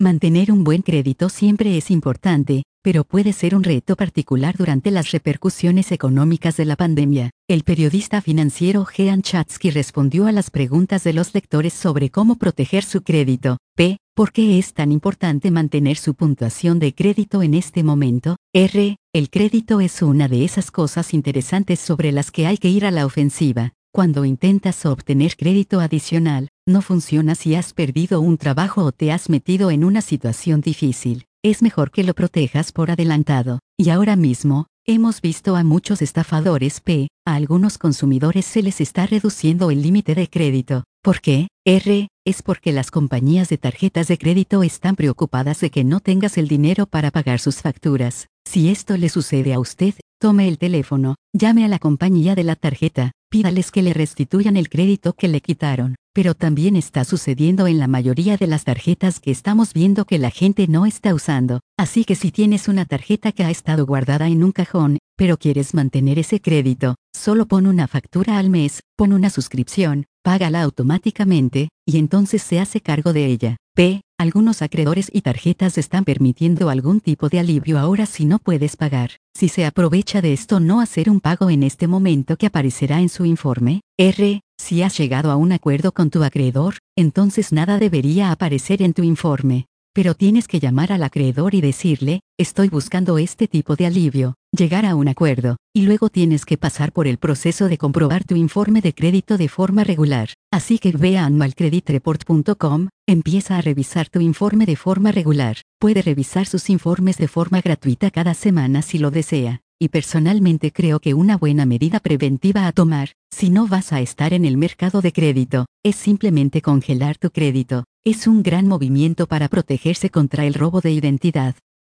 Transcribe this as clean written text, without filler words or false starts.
Mantener un buen crédito siempre es importante, pero puede ser un reto particular durante las repercusiones económicas de la pandemia. El periodista financiero Jean Chatzky respondió a las preguntas de los lectores sobre cómo proteger su crédito. ¿Por qué es tan importante mantener su puntuación de crédito en este momento? El crédito es una de esas cosas interesantes sobre las que hay que ir a la ofensiva. Cuando intentas obtener crédito adicional, no funciona si has perdido un trabajo o te has metido en una situación difícil. Es mejor que lo protejas por adelantado. Y ahora mismo, hemos visto a muchos estafadores. A algunos consumidores se les está reduciendo el límite de crédito. ¿Por qué? Es porque las compañías de tarjetas de crédito están preocupadas de que no tengas el dinero para pagar sus facturas. Si esto le sucede a usted, tome el teléfono, llame a la compañía de la tarjeta, pídales que le restituyan el crédito que le quitaron. Pero también está sucediendo en la mayoría de las tarjetas que estamos viendo que la gente no está usando. Así que si tienes una tarjeta que ha estado guardada en un cajón, pero quieres mantener ese crédito, solo pon una factura al mes, pon una suscripción, págala automáticamente, y entonces se hace cargo de ella. Algunos acreedores y tarjetas están permitiendo algún tipo de alivio ahora si no puedes pagar. Si se aprovecha de esto, no hacer un pago en este momento que aparecerá en su informe. Si has llegado a un acuerdo con tu acreedor, entonces nada debería aparecer en tu informe. Pero tienes que llamar al acreedor y decirle, estoy buscando este tipo de alivio, llegar a un acuerdo, y luego tienes que pasar por el proceso de comprobar tu informe de crédito de forma regular. Así que ve a annualcreditreport.com, empieza a revisar tu informe de forma regular. Puede revisar sus informes de forma gratuita cada semana si lo desea. Y personalmente creo que una buena medida preventiva a tomar, si no vas a estar en el mercado de crédito, es simplemente congelar tu crédito. Es un gran movimiento para protegerse contra el robo de identidad.